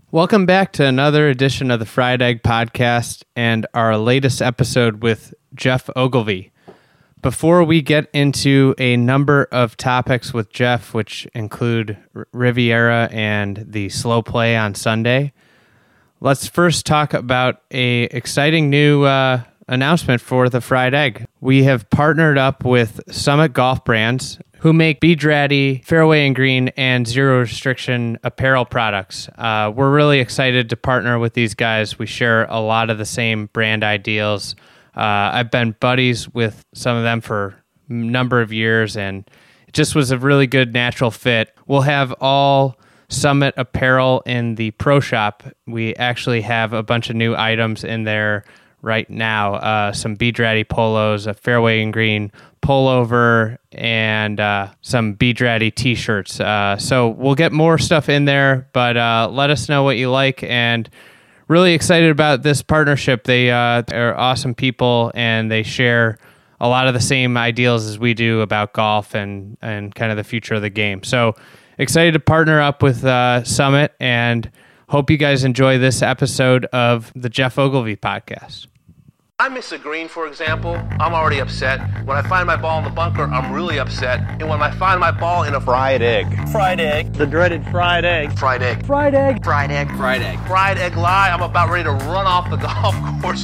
Welcome back to another edition of the Fried Egg Podcast and our latest episode with Jeff Ogilvie. Before we get into a number of topics with Jeff, which include Riviera and the slow play on Sunday, let's first talk about a exciting new announcement for the Fried Egg. We have partnered up with Summit Golf Brands, who make Beach-Ready, Fairway and Green, and Zero Restriction apparel products. We're really excited to partner with these guys. We share a lot of the same brand ideals. I've been buddies with some of them for a number of years, and it just was a really good natural fit. We'll have all Summit apparel in the Pro Shop. We actually have a bunch of new items in there right now. Some Beach-Ready polos, a Fairway and Green pullover, and some Beach-Ready t-shirts. So we'll get more stuff in there, but let us know what you like, and really excited about this partnership. They are awesome people, and they share a lot of the same ideals as we do about golf and kind of the future of the game. So excited to partner up with Summit, and hope you guys enjoy this episode of the Jeff Ogilvie Podcast. I miss a green, for example, I'm already upset. When I find my ball in the bunker, I'm really upset. And when I find my ball in a fried egg. Fried egg. The dreaded fried egg. Fried egg. Fried egg. Fried egg. Fried egg. Fried egg lie, I'm about ready to run off the golf course.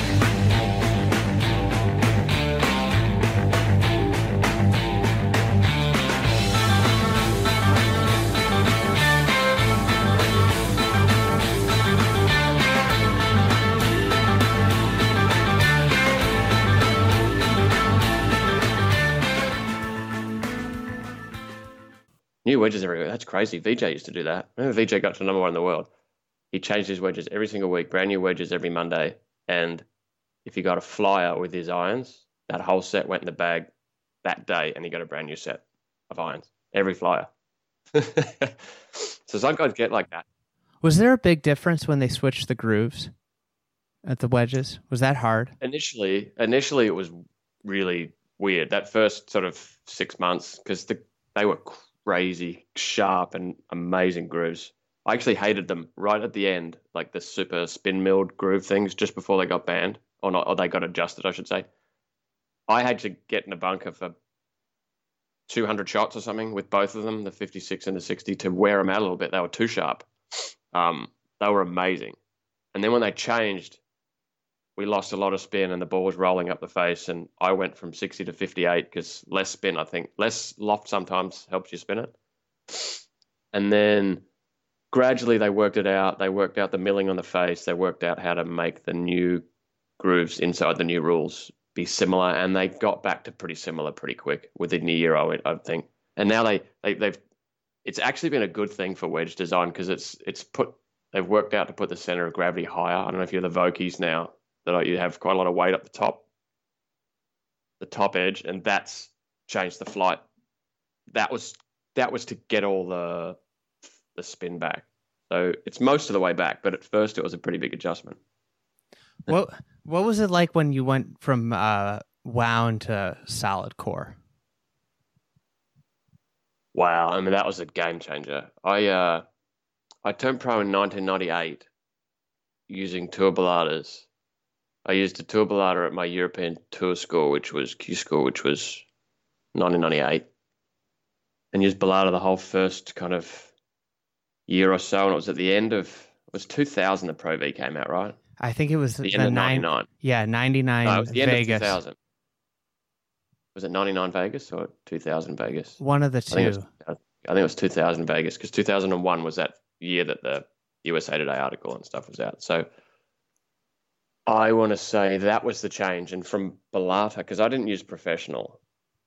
New wedges everywhere. That's crazy. VJ used to do that. Remember VJ got to number one in the world? He changed his wedges every single week, brand new wedges every Monday. And if he got a flyer with his irons, that whole set went in the bag that day, and he got a brand new set of irons. Every flyer. So some guys get like that. Was there a big difference when they switched the grooves at the wedges? Was that hard? Initially it was really weird. That first sort of 6 months, because they were crazy, sharp, and amazing grooves. I actually hated them right at the end, like the super spin milled groove things just before they got banned, or they got adjusted, I should say. I had to get in a bunker for 200 shots or something with both of them, the 56 and the 60, to wear them out a little bit. They were too sharp. They were amazing. And then when they changed, we lost a lot of spin and the ball was rolling up the face, and I went from 60 to 58 because less spin, I think. Less loft sometimes helps you spin it. And then gradually they worked it out. They worked out the milling on the face. They worked out how to make the new grooves inside the new rules be similar, and they got back to pretty similar pretty quick within a year, I think. And now they've it's actually been a good thing for wedge design because they've worked out to put the center of gravity higher. I don't know if you're the Vokeys now, that you have quite a lot of weight up the top edge, and that's changed the flight. That was to get all the spin back. So it's most of the way back, but at first it was a pretty big adjustment. What was it like when you went from wound to solid core? Wow, I mean that was a game changer. I turned pro in 1998 using tour balladas. I used a tour ballada at my European tour score, which was Q score, which was 1998, and used ballada the whole first kind of year or so. And it was at the end of, it was 2000 the Pro V came out, right? I think it was the end of 99. Yeah, 99 no, it was the Vegas. End of 2000. Was it 99 Vegas or 2000 Vegas? One of the two. I think it was 2000 Vegas, because 2001 was that year that the USA Today article and stuff was out. So I want to say that was the change. And from Ballata, because I didn't use professional,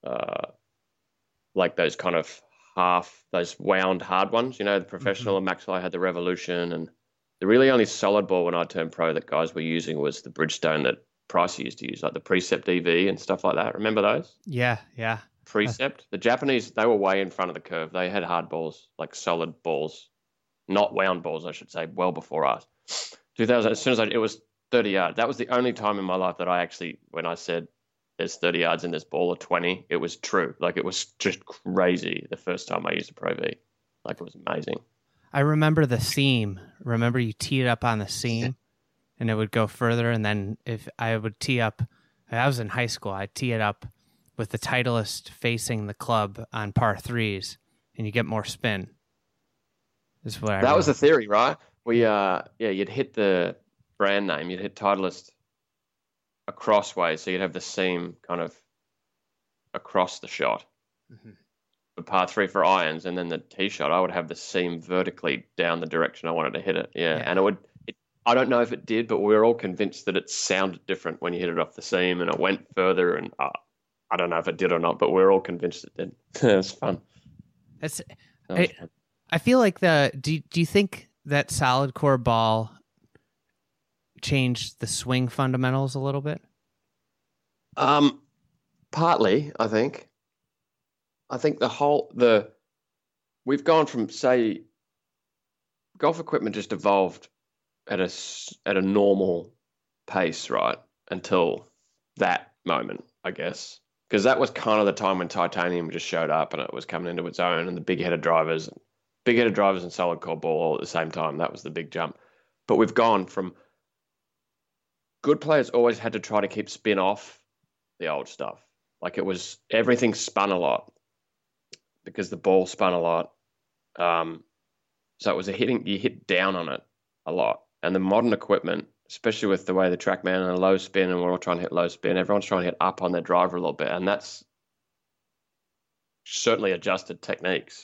like those kind of those wound hard ones, the professional, and Maxwell had the Revolution, and the really only solid ball when I turned pro that guys were using was the Bridgestone that Price used to use, like the Precept EV and stuff like that. Remember those? Yeah. Precept. The Japanese, they were way in front of the curve. They had hard balls, like solid balls, not wound balls, I should say, well before us. 2000, as soon as it was 30 yards. That was the only time in my life that I actually, when I said there's 30 yards in this ball or 20, it was true. Like, it was just crazy the first time I used a Pro V. Like, it was amazing. I remember the seam Remember you tee it up on the seam and it would go further. And then if I would tee up, I was in high school, I'd tee it up with the Titleist facing the club on par threes and you get more spin. Is what That was the theory, right? You'd hit the brand name, you'd hit Titleist across way, so you'd have the seam kind of across the shot. Mm-hmm. The par three for irons, and then the tee shot, I would have the seam vertically down the direction I wanted to hit it. Yeah. And I don't know if it did, but we were all convinced that it sounded different when you hit it off the seam and it went further. And I don't know if it did or not, but we were all convinced it did. It was fun. I feel like do you think that solid core ball changed the swing fundamentals a little bit? Partly, I think. I think we've gone from, say, golf equipment just evolved at a normal pace, right, until that moment, I guess, because that was kind of the time when titanium just showed up and it was coming into its own, and the big-headed drivers and solid core ball all at the same time. That was the big jump. But we've gone from good players always had to try to keep spin off the old stuff. Like everything spun a lot because the ball spun a lot. So it was you hit down on it a lot. And the modern equipment, especially with the way the TrackMan and a low spin, and we're all trying to hit low spin, everyone's trying to hit up on their driver a little bit. And that's certainly adjusted techniques.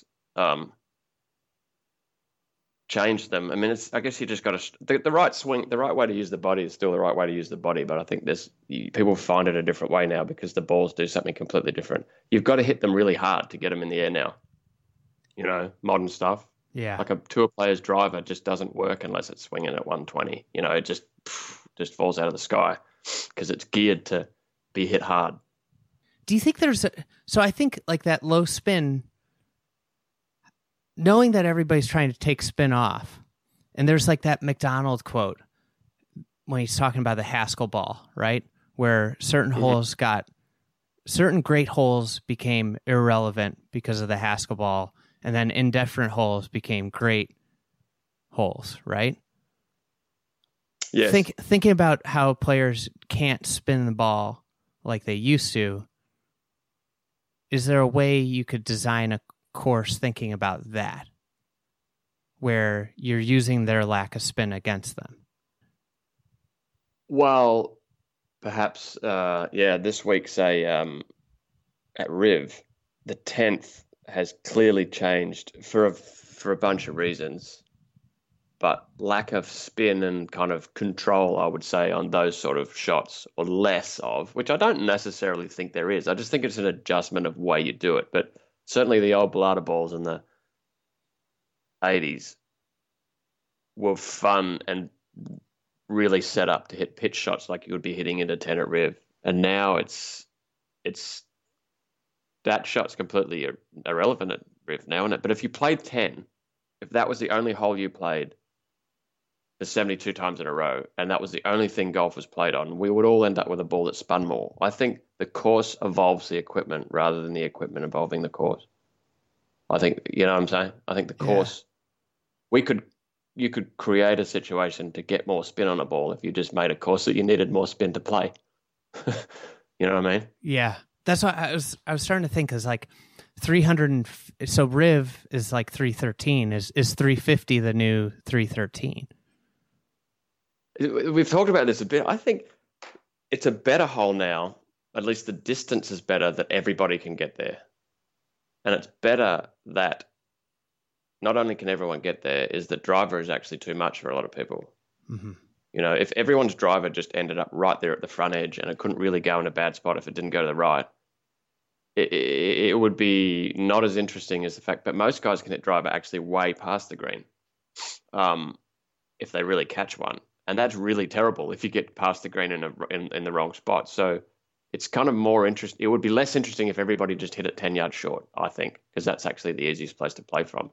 Change them. I mean, I guess you just got to the right swing. The right way to use the body is still the right way to use the body, but I think people find it a different way now because the balls do something completely different. You've got to hit them really hard to get them in the air now. Modern stuff. Yeah, like a tour player's driver just doesn't work unless it's swinging at 120. It just falls out of the sky because it's geared to be hit hard. Do you think so I think like that low spin, knowing that everybody's trying to take spin off, and there's like that McDonald quote when he's talking about the Haskell ball, right? Where certain certain great holes became irrelevant because of the Haskell ball, and then indifferent holes became great holes, right? Yes. Thinking about how players can't spin the ball like they used to, is there a way you could design a course thinking about that, where you're using their lack of spin against them? Well, perhaps, this week, say, at Riv, the 10th has clearly changed for a bunch of reasons, but lack of spin and kind of control, I would say, on those sort of shots, or less of, which I don't necessarily think there is. I just think it's an adjustment of way you do it, but certainly the old Balata balls in the 80s were fun and really set up to hit pitch shots like you would be hitting into 10 at Riv. And now it's that shot's completely irrelevant at Riv now, isn't it? But if you played 10, if that was the only hole you played for 72 times in a row, and that was the only thing golf was played on, we would all end up with a ball that spun more. I think the course evolves the equipment rather than the equipment evolving the course. I think, you know what I'm saying? I think the course, you could create a situation to get more spin on a ball if you just made a course that you needed more spin to play. You know what I mean? Yeah. That's what I was starting to think, is like 300, so Riv is like 313. Is 350 the new 313? We've talked about this a bit. I think it's a better hole now. At least the distance is better, that everybody can get there. And it's better that not only can everyone get there, is that driver is actually too much for a lot of people. Mm-hmm. If everyone's driver just ended up right there at the front edge and it couldn't really go in a bad spot if it didn't go to the right, it would be not as interesting as the fact that most guys can hit driver actually way past the green if they really catch one. And that's really terrible if you get past the green in the wrong spot. So it's kind of more interesting. It would be less interesting if everybody just hit it 10 yards short, I think, because that's actually the easiest place to play from.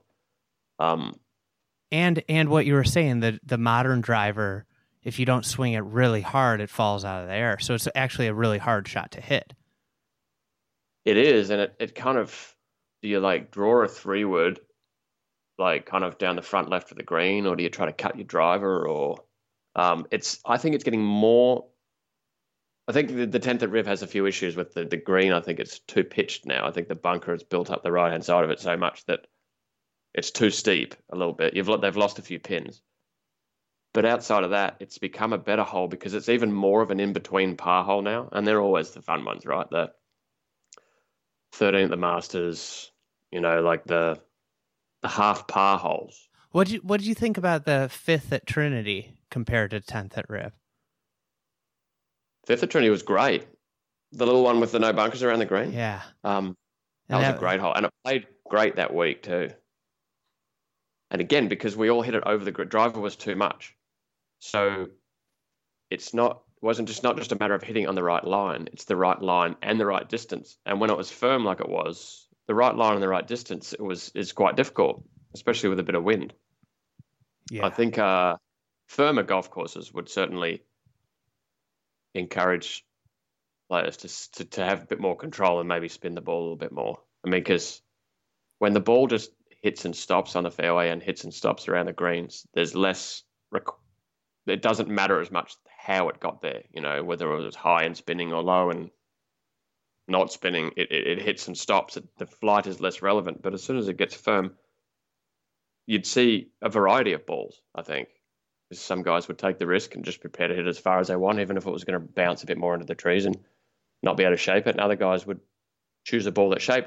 And what you were saying, the modern driver, if you don't swing it really hard, it falls out of the air. So it's actually a really hard shot to hit. It is, and it kind of, do you like draw a 3-wood like kind of down the front left of the green, or do you try to cut your driver? Or I think it's getting more. I think the 10th at Riv has a few issues with the green. I think it's too pitched now. I think the bunker has built up the right hand side of it so much that it's too steep a little bit. They've lost a few pins. But outside of that, it's become a better hole because it's even more of an in-between par hole now. And they're always the fun ones, right? The 13th at the Masters, like the half par holes. What did you think about the 5th at Trinity compared to 10th at Riv? 5th at Trinity was great. The little one with the no bunkers around the green. Yeah. That was a great hole. And it played great that week too. And again, because we all hit it over the driver was too much. So it wasn't just a matter of hitting on the right line. It's the right line and the right distance. And when it was firm like it was, the right line and the right distance is quite difficult, especially with a bit of wind. Yeah. I think firmer golf courses would certainly encourage players to have a bit more control and maybe spin the ball a little bit more. I mean, because when the ball just hits and stops on the fairway and hits and stops around the greens, there's less. It doesn't matter as much how it got there, whether it was high and spinning or low and not spinning. It hits and stops. The flight is less relevant. But as soon as it gets firm, you'd see a variety of balls, I think. Some guys would take the risk and just prepare to hit as far as they want, even if it was going to bounce a bit more into the trees and not be able to shape it. And other guys would choose a ball that shaped.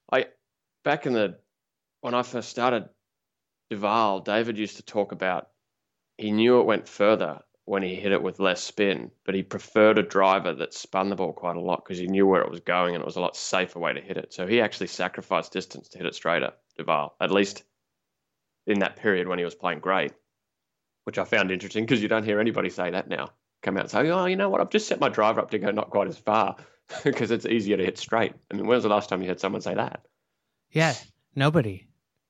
When I first started Duval, David used to talk about he knew it went further when he hit it with less spin, but he preferred a driver that spun the ball quite a lot because he knew where it was going and it was a lot safer way to hit it. So he actually sacrificed distance to hit it straighter, Duval, at least in that period when he was playing great, which I found interesting because you don't hear anybody say that now. Come out and say, oh, you know what, I've just set my driver up to go not quite as far because it's easier to hit straight. I mean, when was the last time you heard someone say that? Yeah, nobody.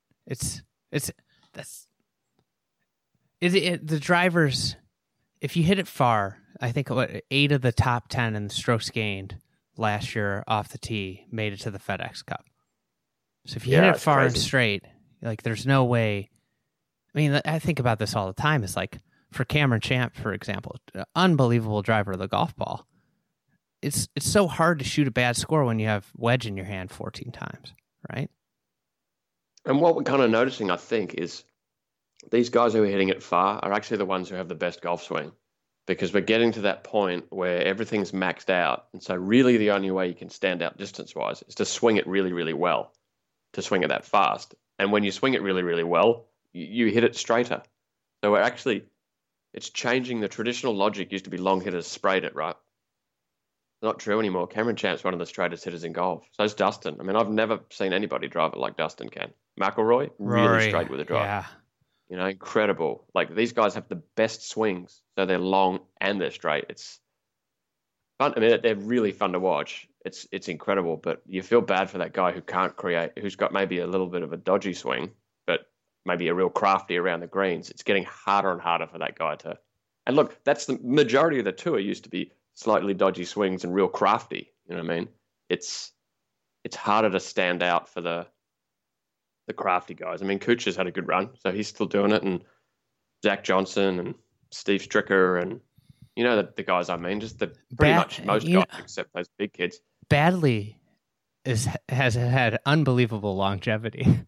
The drivers, if you hit it far, I think 8 of the top 10 in the strokes gained last year off the tee made it to the FedEx Cup. So if you hit it far and straight, like there's no way. I mean, I think about this all the time. It's like for Cameron Champ, for example, unbelievable driver of the golf ball. It's so hard to shoot a bad score when you have wedge in your hand 14 times, right? And what we're kind of noticing, I think, is these guys who are hitting it far are actually the ones who have the best golf swing because we're getting to that point where everything's maxed out. And so really the only way you can stand out distance-wise is to swing it really, really well, to swing it that fast. And when you swing it really, really well, you hit it straighter. So it's changing. The traditional logic used to be long hitters sprayed it, right? Not true anymore. Cameron Champ's one of the straightest hitters in golf. So is Dustin. I mean, I've never seen anybody drive it like Dustin can. McIlroy, really straight with a drive. Yeah. Incredible. Like these guys have the best swings, so they're long and they're straight. It's fun. I mean, they're really fun to watch. It's incredible, but you feel bad for that guy who can't create, who's got maybe a little bit of a dodgy swing, but maybe a real crafty around the greens. It's getting harder and harder for that guy to. And look, that's the majority of the tour used to be slightly dodgy swings and real crafty. You know what I mean? It's harder to stand out for the crafty guys. I mean, Kuchar's had a good run, so he's still doing it, and Zach Johnson and Steve Stricker and the guys I mean, just pretty much most guys except those big kids. Badley has had unbelievable longevity.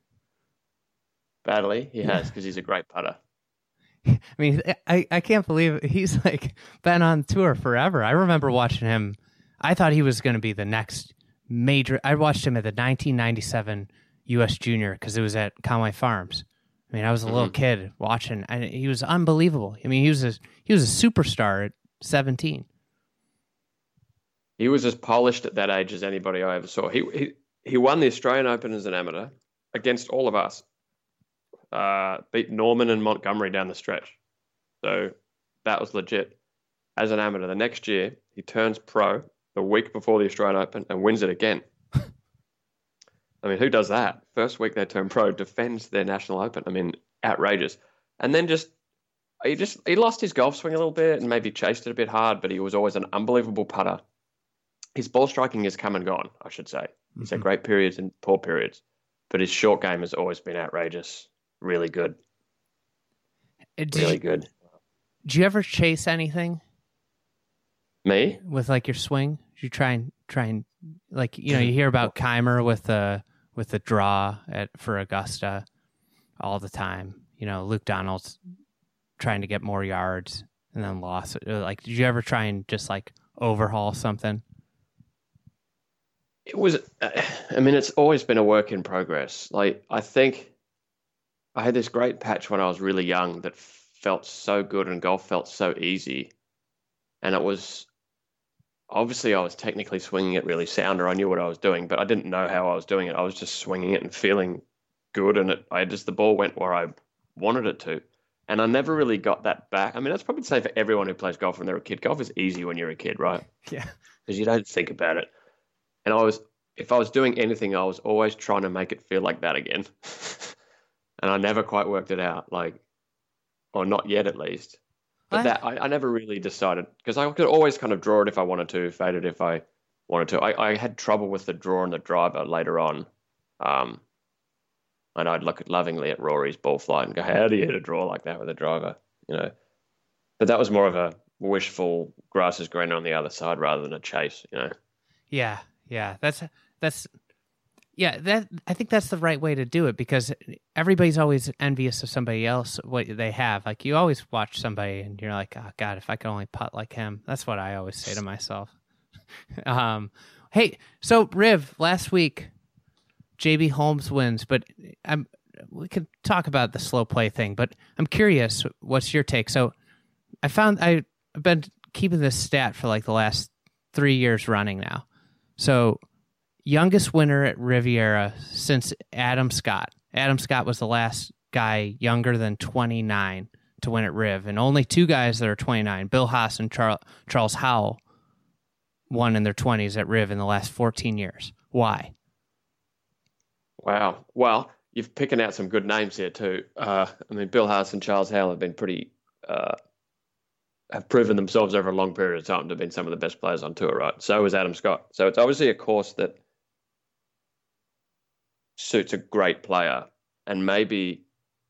Badley, he has, because he's a great putter. I mean, I can't believe he's like been on tour forever. I remember watching him. I thought he was going to be the next major. I watched him at the 1997 U.S. Junior because it was at Conway Farms. I mean, I was a little kid watching, and he was unbelievable. I mean, he was a superstar at 17. He was as polished at that age as anybody I ever saw. He won the Australian Open as an amateur against all of us. Beat Norman and Montgomery down the stretch. So that was legit. As an amateur, the next year, he turns pro the week before the Australian Open and wins it again. I mean, who does that? First week they turn pro, defends their National Open. I mean, outrageous. And then he lost his golf swing a little bit and maybe chased it a bit hard, but he was always an unbelievable putter. His ball striking has come and gone, I should say. He's had great periods and poor periods, but his short game has always been outrageous. really good. Did Really good. Did you ever chase anything Me? with like your swing? Did you try and like, you hear about Keimer with the draw for Augusta all the time. Luke Donald's trying to get more yards and then lost. Like, did you ever try and just like overhaul something? It was, it's always been a work in progress. Like, I think I had this great patch when I was really young that felt so good and golf felt so easy. And it was, obviously I was technically swinging it really sound, or I knew what I was doing, but I didn't know how I was doing it. I was just swinging it and feeling good. And the ball went where I wanted it to. And I never really got that back. That's probably the same for everyone who plays golf when they're a kid. Golf is easy when you're a kid, right? Yeah. Because you don't think about it. And if I was doing anything, I was always trying to make it feel like that again. And I never quite worked it out, or not yet at least. But I never really decided, because I could always kind of draw it if I wanted to, fade it if I wanted to. I had trouble with the draw and the driver later on. And I'd look lovingly at Rory's ball flight and go, how do you hit a draw like that with a driver? But that was more of a wishful grass is greener on the other side rather than a chase, Yeah. That's I think that's the right way to do it, because everybody's always envious of somebody else, what they have. Like, you always watch somebody and you're like, oh God, if I could only putt like him. That's what I always say to myself. Hey, so Riv, last week, JB Holmes wins, but we could talk about the slow play thing, but I'm curious, what's your take? So I've been keeping this stat for like the last 3 years running now. So youngest winner at Riviera since Adam Scott. Adam Scott was the last guy younger than 29 to win at Riv, and only two guys that are 29, Bill Haas and Charles Howell, won in their 20s at Riv in the last 14 years. Why? Wow. Well, you're picking out some good names here too. Bill Haas and Charles Howell have been have proven themselves over a long period of time to have been some of the best players on tour, right? So is Adam Scott. So it's obviously a course that suits a great player, and maybe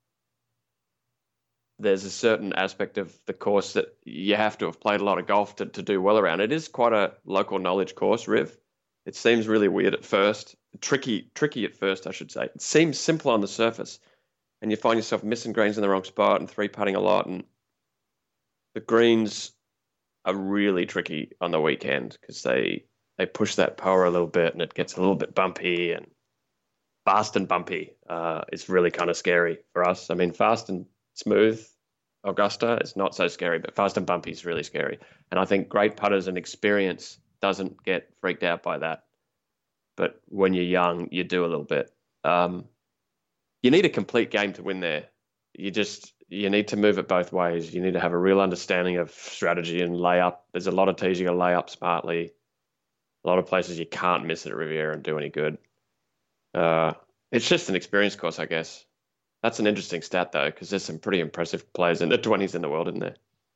there's a certain aspect of the course that you have to have played a lot of golf to do well around. It is quite a local knowledge course, Riv. It seems really weird at first, tricky at first, I should say. It seems simple on the surface, and you find yourself missing greens in the wrong spot and three putting a lot, and the greens are really tricky on the weekend because they push that power a little bit, and it gets a little bit bumpy and fast and bumpy. It's really kind of scary for us. Fast and smooth Augusta is not so scary, but fast and bumpy is really scary. And I think great putters and experience doesn't get freaked out by that. But when you're young, you do a little bit. You need a complete game to win there. You need to move it both ways. You need to have a real understanding of strategy and layup. There's a lot of tees you got to lay up smartly. A lot of places you can't miss it at Riviera and do any good. It's just an experience course, I guess. That's an interesting stat though, because there's some pretty impressive players in the 20s in the world, isn't there?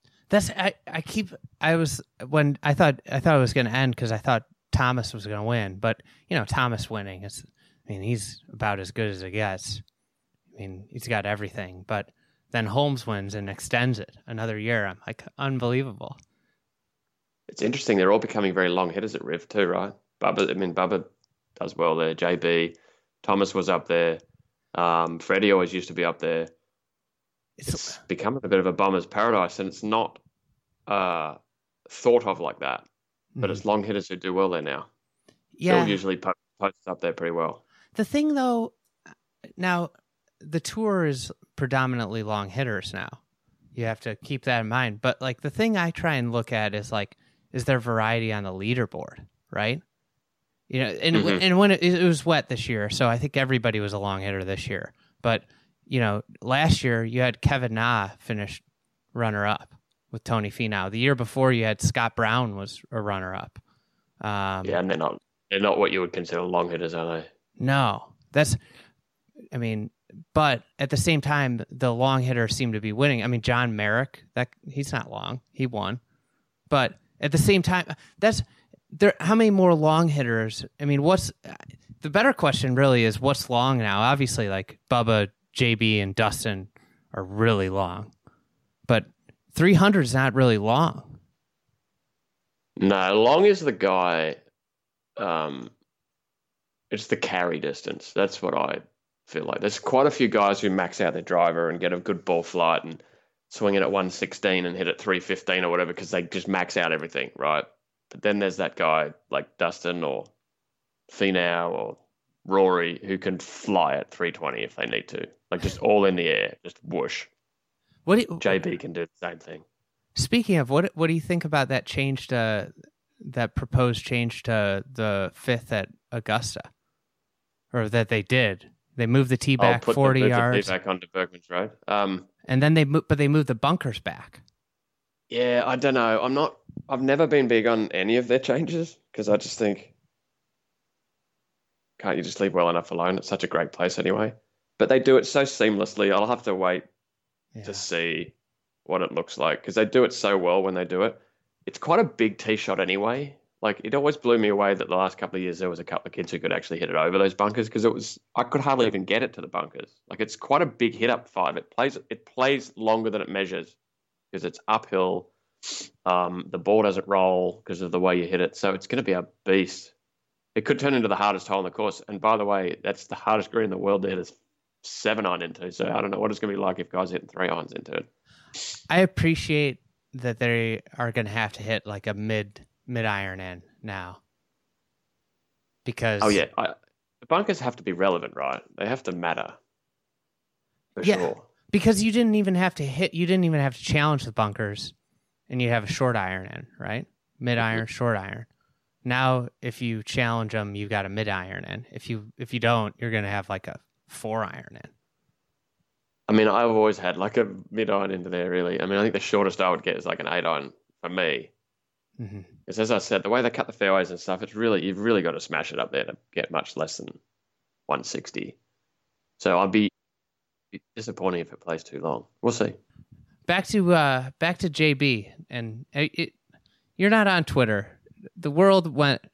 When I thought it was going to end because I thought Thomas was going to win, but Thomas winning he's about as good as it gets. He's got everything, but then Holmes wins and extends it another year. I'm like, unbelievable. It's interesting. They're all becoming very long hitters at Riv too, right? Bubba does well there. JB, Thomas was up there. Freddie always used to be up there. It's becoming a bit of a bummer's paradise, and it's not thought of like that. But it's long hitters who do well there now. Yeah. Phil usually posts up there pretty well. The thing, though, now the tour is predominantly long hitters now. You have to keep that in mind. But the thing I try and look at is is there variety on the leaderboard, right? And when it was wet this year, so I think everybody was a long hitter this year. But last year you had Kevin Na finish runner up with Tony Finau. The year before you had Scott Brown was a runner up. And they're not what you would consider long hitters, are they? No, but at the same time, the long hitters seem to be winning. John Merrick, he's not long, he won, but at the same time, how many more long hitters? What's the better question really is what's long now? Obviously, Bubba, JB and Dustin are really long. But 300 is not really long. No, long is the guy. It's the carry distance. That's what I feel like. There's quite a few guys who max out their driver and get a good ball flight and swing it at 116 and hit it 315 or whatever because they just max out everything, right? But then there's that guy like Dustin or Finau or Rory who can fly at 320 if they need to, like just all in the air, just whoosh. JB can do the same thing. Speaking of, what do you think about that change to that proposed change to the 5th at Augusta, or that they did? They moved the tee back 40 yards. The tee back onto Berkman's Road. And then they moved the bunkers back. Yeah, I don't know. I've never been big on any of their changes because I just think, can't you just leave well enough alone? It's such a great place anyway. But they do it so seamlessly. I'll have to wait to see what it looks like because they do it so well when they do it. It's quite a big tee shot anyway. Like, it always blew me away that the last couple of years there was a couple of kids who could actually hit it over those bunkers because I could hardly even get it to the bunkers. Like, it's quite a big hit up 5. It plays longer than it measures because it's uphill. The ball doesn't roll because of the way you hit it. So it's going to be a beast. It could turn into the hardest hole in the course. And by the way, that's the hardest green in the world to hit a 7-iron into. So I don't know what it's going to be like if guys hitting 3-irons into it. I appreciate that they are going to have to hit like a mid-iron in now. Because the bunkers have to be relevant, right? They have to matter. For sure. Because you didn't even have to challenge the bunkers and you have a short iron in, right? Mid-iron, short iron. Now, if you challenge them, you've got a mid-iron in. If you don't, you're going to have like a 4-iron in. I mean, I've always had like a mid-iron into there, really. I mean, I think the shortest I would get is like an 8-iron for me. Mm-hmm. Because as I said, the way they cut the fairways and stuff, you've really got to smash it up there to get much less than 160. So I'd be disappointing if it plays too long. We'll see. Back to JB, and you're not on Twitter. The world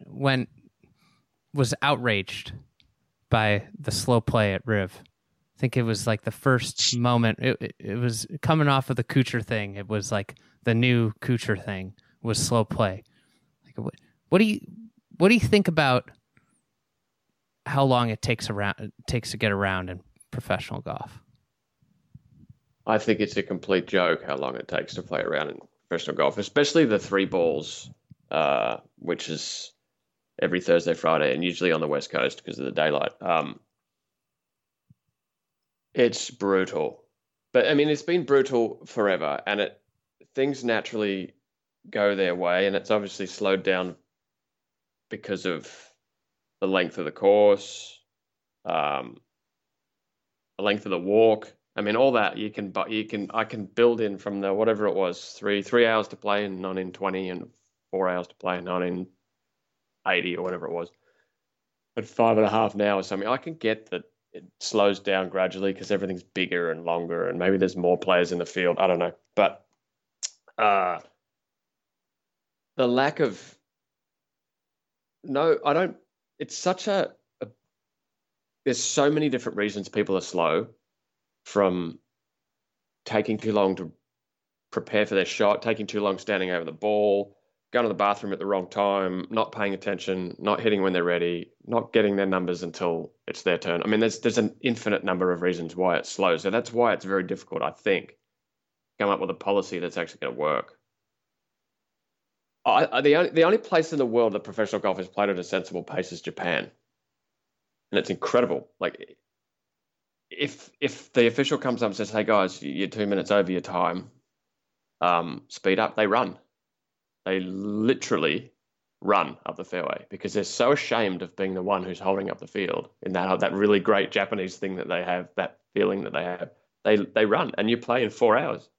was outraged by the slow play at Riv. I think it was like the first moment. It was coming off of the Kuchar thing. It was like the new Kuchar thing was slow play. Like, what do you think about how long it takes to get around in professional golf? I think it's a complete joke how long it takes to play around in professional golf, especially the 3 balls, which is every Thursday, Friday, and usually on the West Coast because of the daylight. It's brutal. But, I mean, it's been brutal forever, and things naturally go their way, and it's obviously slowed down because of the length of the course, the length of the walk. I mean, all that I can build in from the whatever it was, 3 hours to play in 1920 and 4 hours to play in 1980 or whatever it was. At 5.5 now or something, I can get that it slows down gradually because everything's bigger and longer, and maybe there's more players in the field. I don't know, but the lack of It's such a. There's so many different reasons people are slow. From taking too long to prepare for their shot, taking too long standing over the ball, going to the bathroom at the wrong time, not paying attention, not hitting when they're ready, not getting their numbers until it's their turn. I mean, there's an infinite number of reasons why it's slow. So that's why it's very difficult, I think, to come up with a policy that's actually going to work. The only place in the world that professional golf is played at a sensible pace is Japan. And it's incredible. Like, if the official comes up and says, hey, guys, you're 2 minutes over your time, speed up, they run. They literally run up the fairway because they're so ashamed of being the one who's holding up the field in that really great Japanese thing that they have, that feeling that they have. They run, and you play in 4 hours.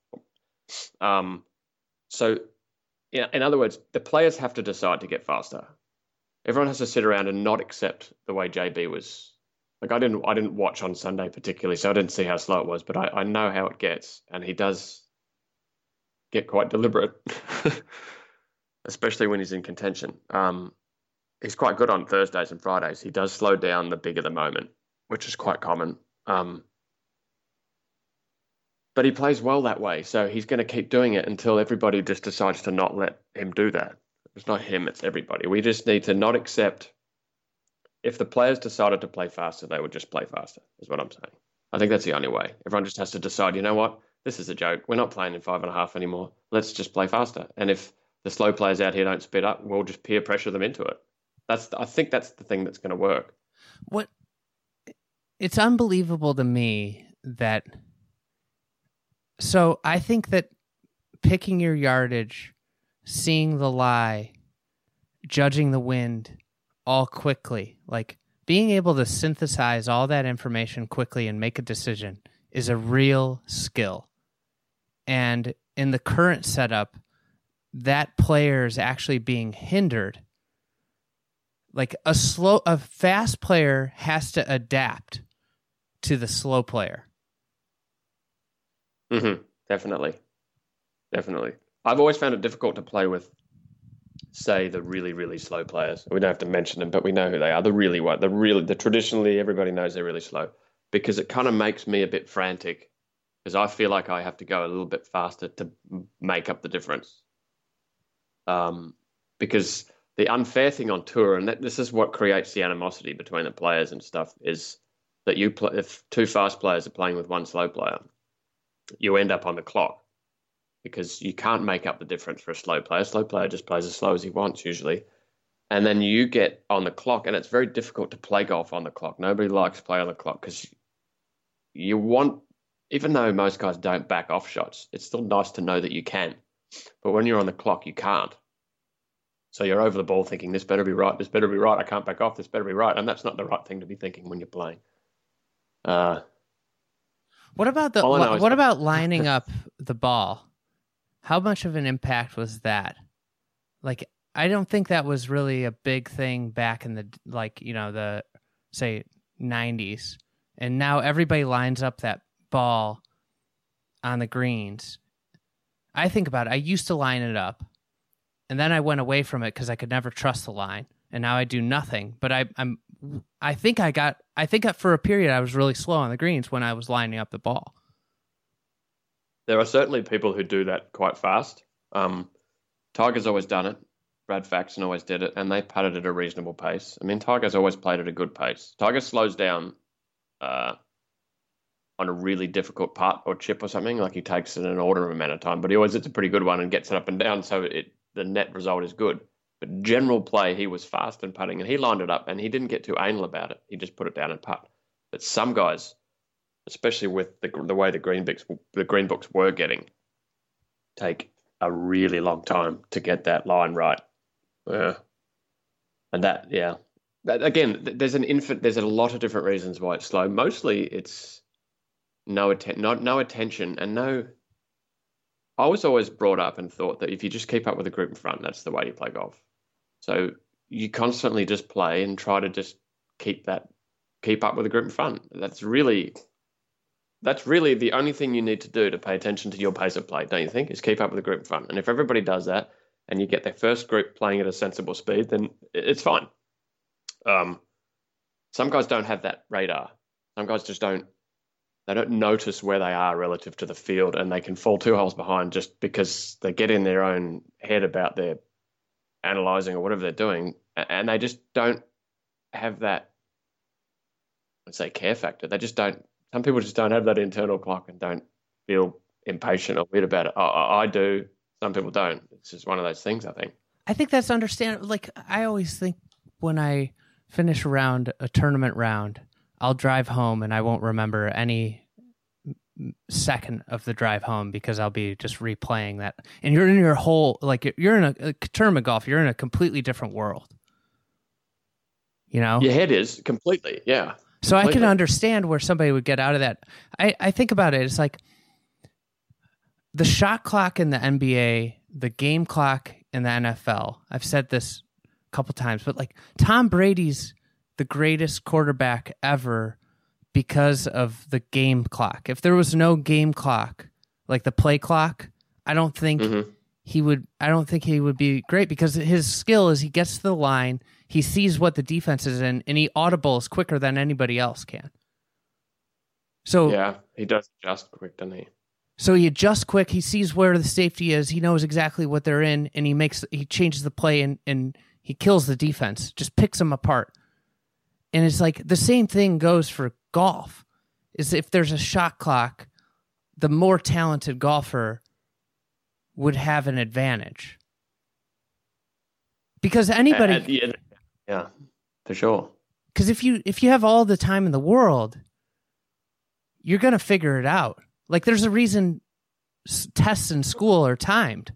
So, yeah, in other words, the players have to decide to get faster. Everyone has to sit around and not accept the way JB was. Like, I didn't watch on Sunday particularly, so I didn't see how slow it was, but I know how it gets, and he does get quite deliberate, especially when he's in contention. He's quite good on Thursdays and Fridays. He does slow down the bigger the moment, which is quite common. But he plays well that way, so he's going to keep doing it until everybody just decides to not let him do that. It's not him, it's everybody. We just need to not accept if the players decided to play faster, they would just play faster, is what I'm saying. I think that's the only way. Everyone just has to decide, you know what? This is a joke. We're not playing in 5.5 anymore. Let's just play faster. And if the slow players out here don't speed up, we'll just peer pressure them into it. I think that's the thing that's going to work. It's unbelievable to me that... So I think that picking your yardage, seeing the lie, judging the wind all quickly, like being able to synthesize all that information quickly and make a decision is a real skill. And in the current setup, that player is actually being hindered. Like a fast player has to adapt to the slow player. Definitely. I've always found it difficult to play with, say, the really, really slow players. We don't have to mention them, but we know who they are. The traditionally everybody knows they're really slow, because it kind of makes me a bit frantic, because I feel like I have to go a little bit faster to make up the difference. Because the unfair thing on tour, and this is what creates the animosity between the players and stuff, is that if two fast players are playing with one slow player, you end up on the clock, because you can't make up the difference for a slow player. A slow player just plays as slow as he wants usually. And then you get on the clock, and it's very difficult to play golf on the clock. Nobody likes to play on the clock, because you want, even though most guys don't back off shots, it's still nice to know that you can. But when you're on the clock, you can't. So you're over the ball thinking, this better be right, I can't back off, this better be right. And that's not the right thing to be thinking when you're playing. What about lining up the ball? How much of an impact was that? Like, I don't think that was really a big thing back in the say 90s. And now everybody lines up that ball on the greens. I think about it. I used to line it up, and then I went away from it because I could never trust the line. And now I do nothing. But I think for a period I was really slow on the greens when I was lining up the ball. There are certainly people who do that quite fast. Tiger's always done it. Brad Faxon always did it, and they putted at a reasonable pace. I mean, Tiger's always played at a good pace. Tiger slows down on a really difficult putt or chip or something, like he takes it an ordinary amount of time, but he always hits a pretty good one and gets it up and down, so the net result is good. But general play, he was fast and putting, and he lined it up, and he didn't get too anal about it. He just put it down and putt. But some guys, especially with the way the green books were getting, take a really long time to get that line right. Yeah. And again, there's a lot of different reasons why it's slow. Mostly it's no attention and no. I was always brought up and thought that if you just keep up with the group in front, that's the way you play golf. So you constantly just play and try to just keep up with the group in front. That's really the only thing you need to do to pay attention to your pace of play, don't you think? Is keep up with the group in front. And if everybody does that and you get their first group playing at a sensible speed, then it's fine. Some guys don't have that radar. Some guys just don't notice where they are relative to the field, and they can fall 2 holes behind just because they get in their own head about their analyzing or whatever they're doing, and they just don't have that, let's say, care factor. They just don't. Some people just don't have that internal clock and don't feel impatient or weird about it. I do. Some people don't. It's just one of those things, I think. I think that's understandable. Like, I always think when I finish a tournament round, I'll drive home and I won't remember any second of the drive home because I'll be just replaying that. And you're in your whole, like, you're in a tournament golf, you're in a completely different world. You know? Your head is completely, yeah. So completely. I can understand where somebody would get out of that. I think about it, it's like the shot clock in the NBA, the game clock in the NFL. I've said this a couple times, but like Tom Brady's the greatest quarterback ever because of the game clock. If there was no game clock, like the play clock, I don't think he would be great, because his skill is he gets to the line, he sees what the defense is in, and he audibles quicker than anybody else can. So yeah, he does adjust quick, doesn't he? So he adjusts quick. He sees where the safety is. He knows exactly what they're in, and he changes the play and he kills the defense. Just picks them apart. And it's like the same thing goes for golf. Is if there's a shot clock, the more talented golfer would have an advantage. Because anybody, yeah, for sure. Because if you have all the time in the world, you're gonna figure it out. Like there's a reason tests in school are timed,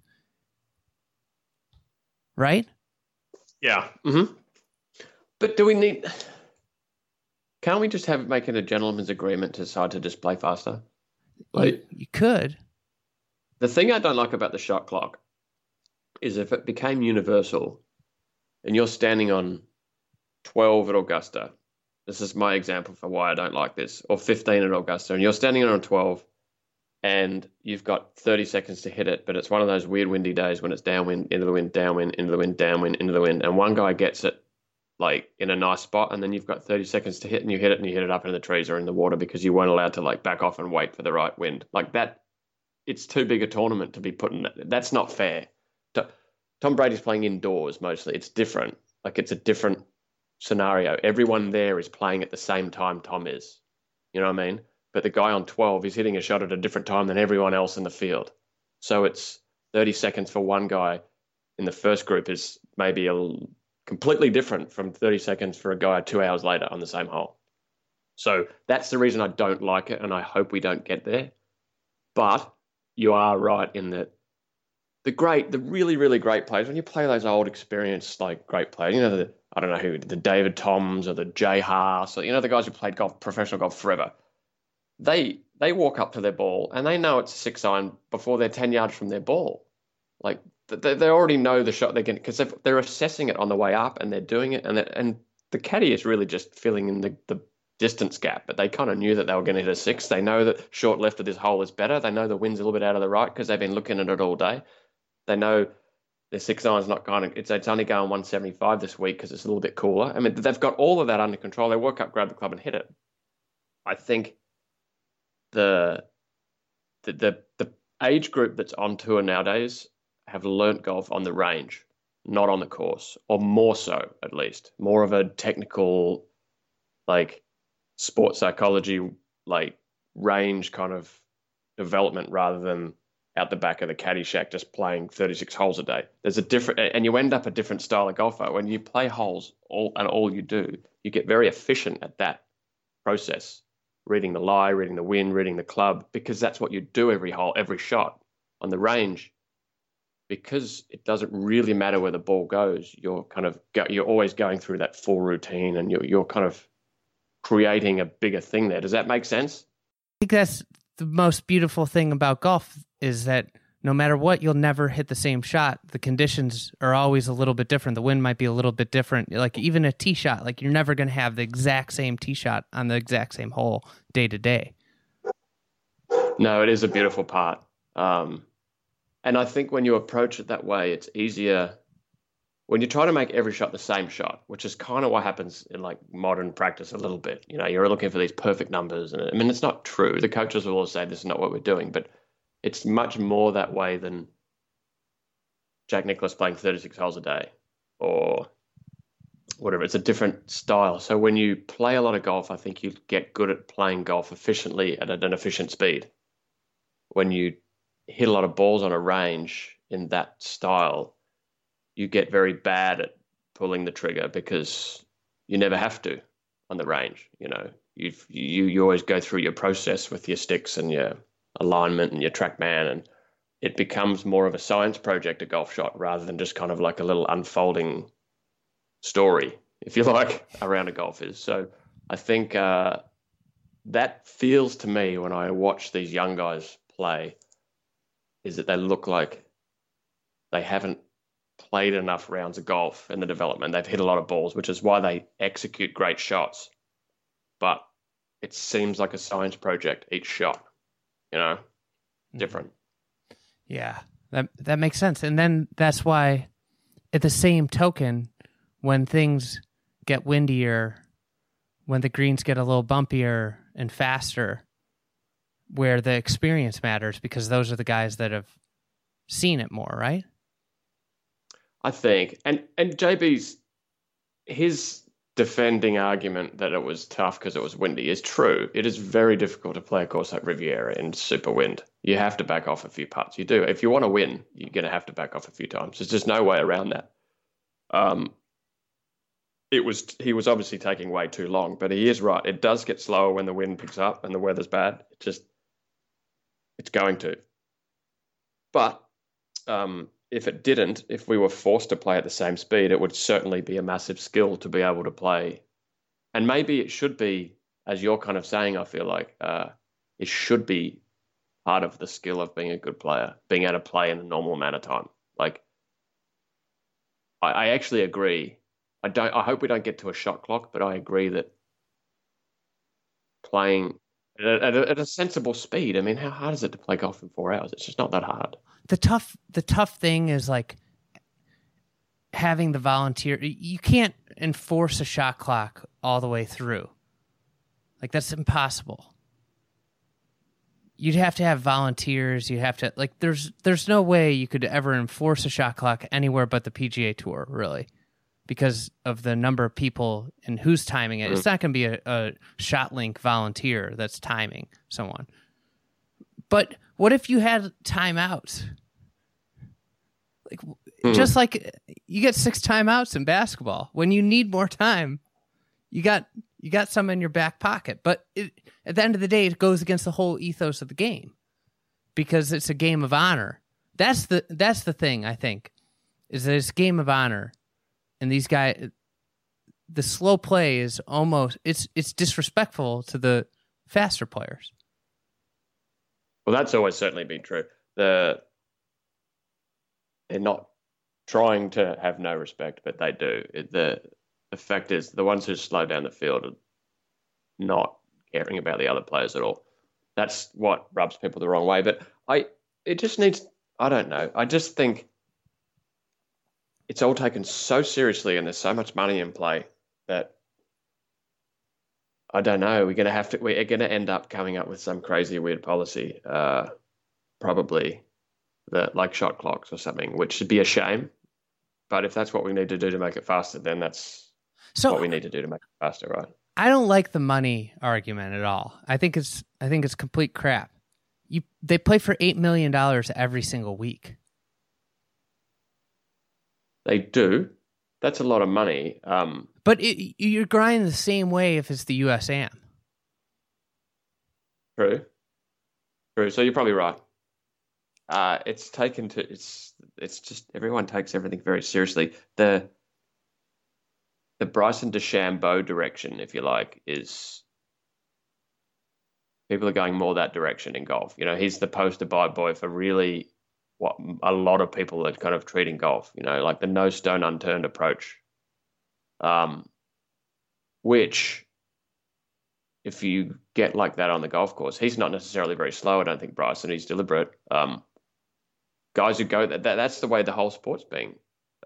right? Yeah. Mm-hmm. But do we need? Can't we just make it a gentleman's agreement to decide to just play faster? Like, you could. The thing I don't like about the shot clock is if it became universal, and you're standing on 12 at Augusta. This is my example for why I don't like this. Or 15 at Augusta, and you're standing on 12. And you've got 30 seconds to hit it, but it's one of those weird windy days when it's downwind, into the wind, downwind, into the wind, downwind, into the wind. And one guy gets it like in a nice spot, and then you've got 30 seconds to hit, and you hit it up in the trees or in the water because you weren't allowed to like back off and wait for the right wind. Like that, it's too big a tournament to be put in. That's not fair. Tom Brady's playing indoors mostly. It's different. Like it's a different scenario. Everyone there is playing at the same time Tom is. You know what I mean? But the guy on 12 is hitting a shot at a different time than everyone else in the field. So it's 30 seconds for one guy in the first group is maybe completely different from 30 seconds for a guy 2 hours later on the same hole. So that's the reason I don't like it, and I hope we don't get there. But you are right in that the really, really great players, when you play those old experienced, like great players, I don't know who, the David Toms or the Jay Haas, or, the guys who played professional golf forever. They walk up to their ball and they know it's a 6-iron before they're 10 yards from their ball. Like they already know the shot they're getting because they're assessing it on the way up and they're doing it. And the caddy is really just filling in the distance gap. But they kind of knew that they were going to hit a 6. They know that short left of this hole is better. They know the wind's a little bit out of the right because they've been looking at it all day. They know the 6-iron's not it's only going 175 this week because it's a little bit cooler. I mean, they've got all of that under control. They walk up, grab the club, and hit it. I think the age group that's on tour nowadays have learnt golf on the range, not on the course, or more so at least. More of a technical, like sports psychology, like range kind of development rather than out the back of the caddy shack just playing 36 holes a day. There's a different, and you end up a different style of golfer. When you play holes all you do, you get very efficient at that process. Reading the lie, reading the wind, reading the club, because that's what you do every hole, every shot. On the range, because it doesn't really matter where the ball goes, you're always going through that full routine and you're kind of creating a bigger thing there. Does that make sense? I think that's the most beautiful thing about golf is that no matter what, you'll never hit the same shot. The conditions are always a little bit different. The wind might be a little bit different. Like even a tee shot, like you're never going to have the exact same tee shot on the exact same hole day to day. No, it is a beautiful part. And I think when you approach it that way, it's easier. When you try to make every shot the same shot, which is kind of what happens in like modern practice a little bit. You're looking for these perfect numbers. And I mean, it's not true. The coaches will always say this is not what we're doing, but it's much more that way than Jack Nicklaus playing 36 holes a day or whatever. It's a different style. So when you play a lot of golf, I think you get good at playing golf efficiently at an efficient speed. When you hit a lot of balls on a range in that style, you get very bad at pulling the trigger because you never have to on the range. You always go through your process with your sticks and your alignment and your TrackMan, and it becomes more of a science project, a golf shot, rather than just kind of like a little unfolding story, if you like, around a golf is. So I think that feels to me when I watch these young guys play is that they look like they haven't played enough rounds of golf in the development. They've hit a lot of balls, which is why they execute great shots. But it seems like a science project, each shot. Different. Yeah, that makes sense. And then that's why, at the same token, when things get windier, when the greens get a little bumpier and faster, where the experience matters because those are the guys that have seen it more, right? I think. And his defending argument that it was tough because it was windy is true. It is very difficult to play a course like Riviera in super wind. You have to back off a few putts. You do. If you want to win, you're going to have to back off a few times. There's just no way around that. He was obviously taking way too long, but he is right. It does get slower when the wind picks up and the weather's bad. It's going to. But if it didn't, if we were forced to play at the same speed, it would certainly be a massive skill to be able to play. And maybe it should be, as you're kind of saying, I feel like it should be part of the skill of being a good player, being able to play in a normal amount of time. Like, I actually agree. I hope we don't get to a shot clock, but I agree that playing at a sensible speed. I mean, how hard is it to play golf in 4 hours? It's just not that hard. The tough thing is like having the volunteer. You can't enforce a shot clock all the way through. Like, that's impossible. You'd have to have volunteers. You have to, like, there's no way you could ever enforce a shot clock anywhere but the PGA Tour, really, because of the number of people and who's timing it. It's not going to be a ShotLink volunteer that's timing someone. But what if you had timeouts? Like, just like you get 6 timeouts in basketball. When you need more time, you got some in your back pocket. But at the end of the day, it goes against the whole ethos of the game because it's a game of honor. That's the thing, I think, is that it's a game of honor. And these guys, the slow play is almost, it's disrespectful to the faster players. Well, that's always certainly been true. They're not trying to have no respect, but they do. The fact is, the ones who slow down the field are not caring about the other players at all. That's what rubs people the wrong way. But it just needs, I don't know. I just think it's all taken so seriously and there's so much money in play that I don't know. We're going to end up coming up with some crazy weird policy, probably like shot clocks or something, which should be a shame. But if that's what we need to do to make it faster, then that's what we need to do to make it faster, right? I don't like the money argument at all. I think it's complete crap. They play for $8 million every single week. They do. That's a lot of money. But you're grinding the same way if it's the USAM. True. So you're probably right. It's just everyone takes everything very seriously. The Bryson DeChambeau direction, if you like, is people are going more that direction in golf. You know, he's the poster boy for really what a lot of people are kind of treating golf, you know, like the no stone unturned approach. Which if you get like that on the golf course, he's not necessarily very slow. I don't think Bryson, he's deliberate. Guys who go, that's the way the whole sport's being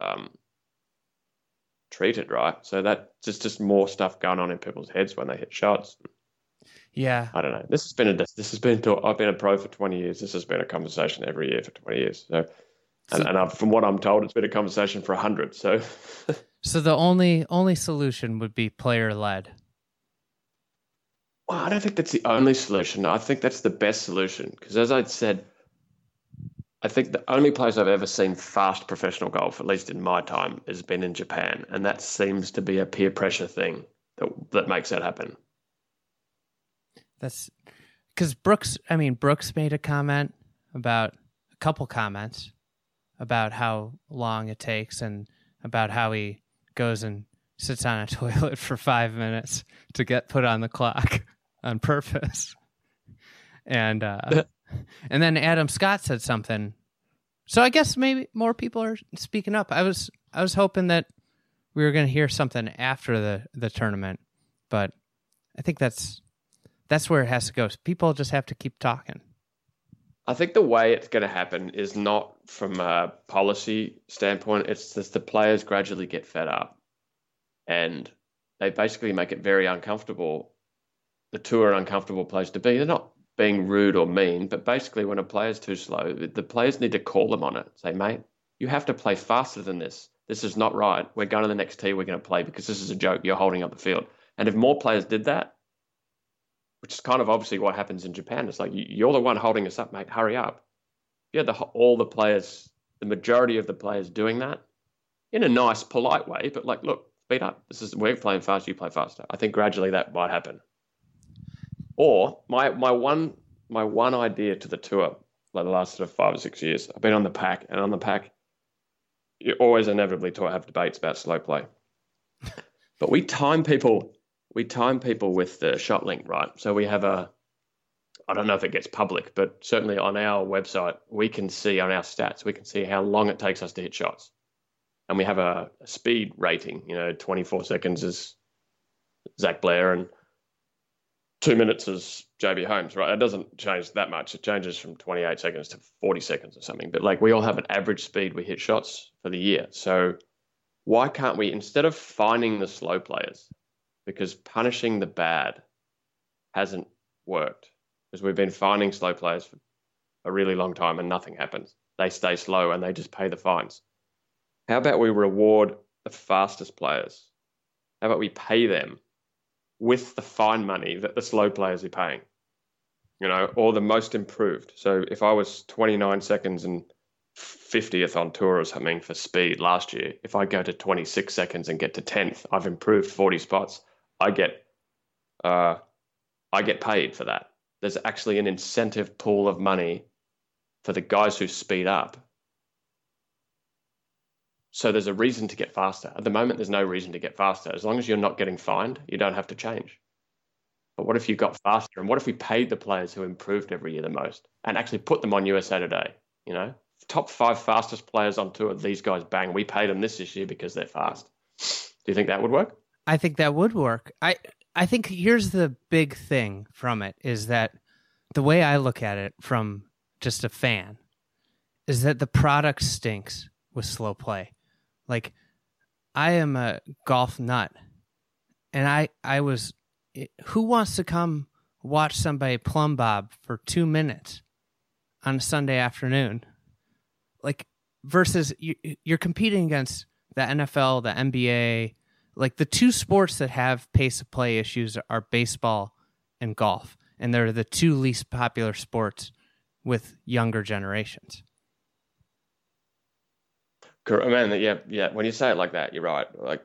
treated, right? So that's just more stuff going on in people's heads when they hit shots. Yeah, I don't know. I've been a pro for 20 years. This has been a conversation every year for 20 years. So from what I'm told, it's been a conversation for 100. So, so the only solution would be player led. Well, I don't think that's the only solution. I think that's the best solution because, as I said, I think the only place I've ever seen fast professional golf, at least in my time, has been in Japan, and that seems to be a peer pressure thing that makes that happen. That's because Brooks made a couple comments about how long it takes and about how he goes and sits on a toilet for 5 minutes to get put on the clock on purpose. And then Adam Scott said something. So I guess maybe more people are speaking up. I was hoping that we were going to hear something after the tournament, but I think that's where it has to go. People just have to keep talking. I think the way it's going to happen is not from a policy standpoint. It's just the players gradually get fed up and they basically make it very uncomfortable. The tour an uncomfortable place to be. They're not being rude or mean, but basically when a player's too slow, the players need to call them on it. Say, mate, you have to play faster than this. This is not right. We're going to the next tee. We're going to play because this is a joke. You're holding up the field. And if more players did that, which is kind of obviously what happens in Japan, it's like, you're the one holding us up, mate. Hurry up. You had all the players, the majority of the players doing that in a nice, polite way, but like, look, speed up. We're playing fast. You play faster. I think gradually that might happen. Or my one idea to the tour, like the last sort of 5 or 6 years, I've been on the pack, and on the pack, you always inevitably have debates about slow play. But we time people with the shot link, right? So we have I don't know if it gets public, but certainly on our website, we can see on our stats, we can see how long it takes us to hit shots. And we have a speed rating, 24 seconds is Zach Blair and 2 minutes is JB Holmes, right? It doesn't change that much. It changes from 28 seconds to 40 seconds or something. But like, we all have an average speed we hit shots for the year. So why can't we, instead of finding the slow players, because punishing the bad hasn't worked, because we've been finding slow players for a really long time and nothing happens. They stay slow and they just pay the fines. How about we reward the fastest players? How about we pay them with the fine money that the slow players are paying, or the most improved? So if I was 29 seconds and 50th on tour or something for speed last year, if I go to 26 seconds and get to 10th, I've improved 40 spots. I get paid for that. There's actually an incentive pool of money for the guys who speed up. So there's a reason to get faster. At the moment, there's no reason to get faster. As long as you're not getting fined, you don't have to change. But what if you got faster? And what if we paid the players who improved every year the most and actually put them on USA Today? Top 5 fastest players on tour, these guys, bang, we paid them this year because they're fast. Do you think that would work? I think that would work. I think here's the big thing from it is that the way I look at it from just a fan is that the product stinks with slow play. Like, I am a golf nut, and who wants to come watch somebody plumb bob for 2 minutes on a Sunday afternoon? Like, versus you're competing against the NFL, the NBA. Like, the 2 sports that have pace of play issues are baseball and golf, and they're the 2 least popular sports with younger generations. Man, yeah. When you say it like that, you're right. Like,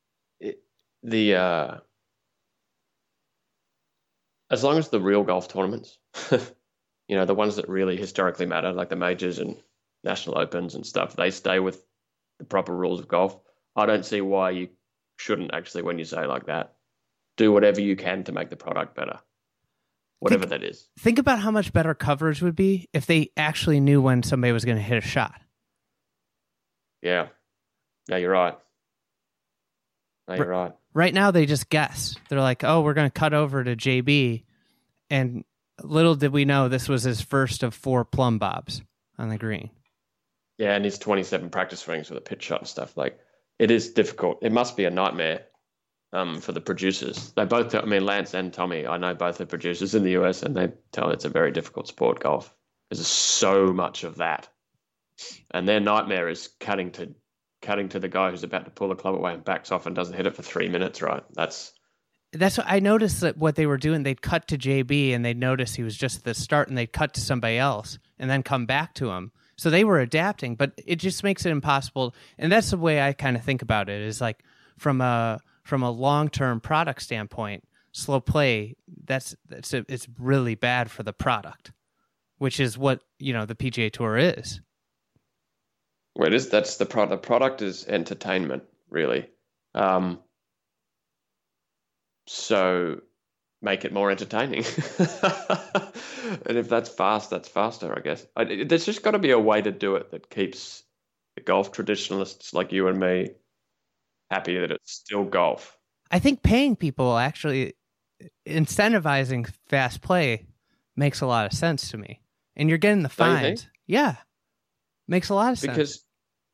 as long as the real golf tournaments, the ones that really historically matter, like the majors and national opens and stuff, they stay with the proper rules of golf. I don't see why you shouldn't actually, when you say it like that, do whatever you can to make the product better, whatever that is. Think about how much better coverage would be if they actually knew when somebody was going to hit a shot. Yeah. No, you're right. You're right. Right now, they just guess. They're like, oh, we're going to cut over to JB. And little did we know this was his first of 4 plumb bobs on the green. Yeah, and his 27 practice swings with a pitch shot and stuff. Like, it is difficult. It must be a nightmare for the producers. They both, Lance and Tommy, I know both are producers in the US, and they tell it's a very difficult sport, golf. There's so much of that. And their nightmare is cutting to the guy who's about to pull the club away and backs off and doesn't hit it for 3 minutes, right? That's what I noticed, that what they were doing, they'd cut to JB and they'd notice he was just at the start, and they'd cut to somebody else and then come back to him. So they were adapting, but it just makes it impossible. And that's the way I kind of think about it, is like from a long-term product standpoint, slow play, it's really bad for the product, which is what, the PGA Tour is. Well, that's the product. The product is entertainment, really. So make it more entertaining. And if that's fast, that's faster, I guess. There's just got to be a way to do it that keeps the golf traditionalists like you and me happy that it's still golf. I think paying people, actually incentivizing fast play, makes a lot of sense to me. And you're getting the fines. Yeah. Makes a lot of sense. Because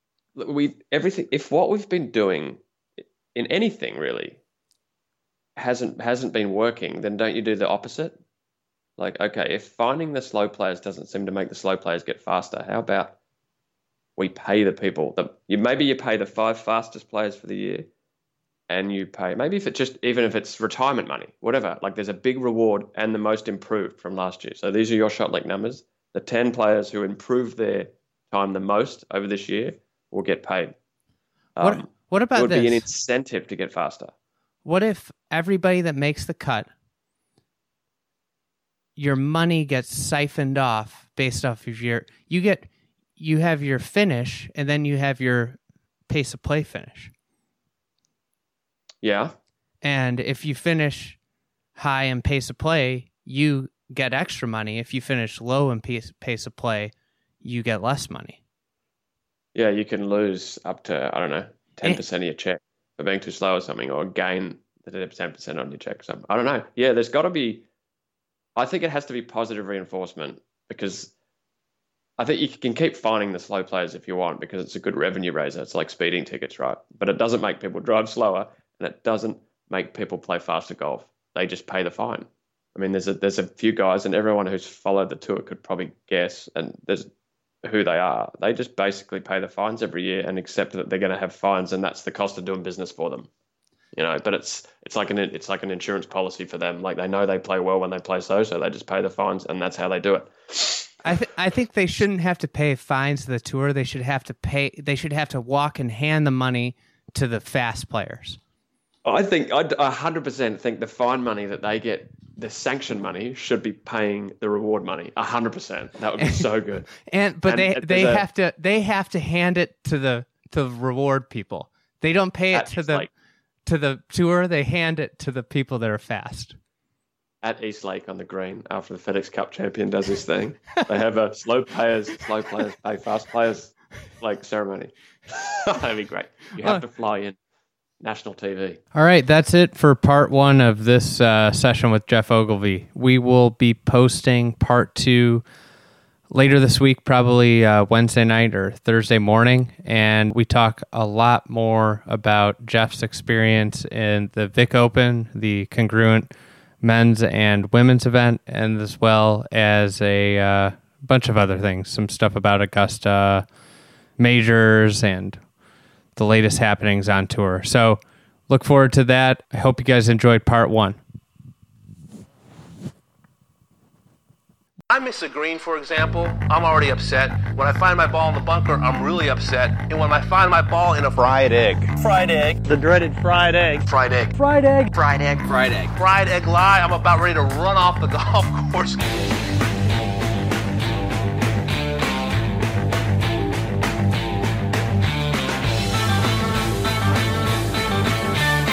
if what we've been doing in anything really hasn't been working, then don't you do the opposite? Like, okay, if finding the slow players doesn't seem to make the slow players get faster, how about we pay the people that maybe you pay the 5 fastest players for the year, and you pay maybe if it just even if it's retirement money, whatever. Like, there's a big reward and the most improved from last year. So these are your shot league numbers. The 10 players who improved their time the most over this year will get paid. What about it would this? be an incentive to get faster. What if everybody that makes the cut, your money gets siphoned off based off of you have your finish, and then you have your pace of play finish. Yeah. And if you finish high in pace of play, you get extra money. If you finish low in pace of play, you get less money. Yeah, you can lose up to, I don't know, 10% of your check for being too slow or something, or gain the 10% on your check or something. I don't know. Yeah, there's got to be, I think it has to be positive reinforcement, because I think you can keep finding the slow players if you want, because it's a good revenue raiser. It's like speeding tickets, right? But it doesn't make people drive slower, and it doesn't make people play faster golf. They just pay the fine. I mean, there's a few guys, and everyone who's followed the tour could probably guess, and there's who they are. They just basically pay the fines every year and accept that they're going to have fines, and that's the cost of doing business for them. You know, but it's like an insurance policy for them. Like, they know they play well when they play so they just pay the fines, and that's how they do it. I think they shouldn't have to pay fines to the tour. They should have to walk and hand the money to the fast players. I 100% think the fine money that they get, the sanction money, should be paying the reward money. 100%. That would be so good. But they have to hand it to the reward people. They don't pay it to the tour. They hand it to the people that are fast. At Eastlake on the green, after the FedEx Cup champion does his thing, they have a slow players pay fast players like ceremony. That'd be great. You have to fly in national TV. All right, that's it for part 1 of this session with Geoff Ogilvy. We will be posting part 2 later this week, probably Wednesday night or Thursday morning, and we talk a lot more about Jeff's experience in the Vic Open, the Congruent men's and women's event, and as well as a bunch of other things, some stuff about Augusta majors and the latest happenings on tour. So look forward to that. I hope you guys enjoyed part 1. I miss a green, for example, I'm already upset. When I find my ball in the bunker, I'm really upset. And when I find my ball in a fried egg. The dreaded fried egg. Fried egg. Fried egg. Fried egg lie, I'm about ready to run off the golf course.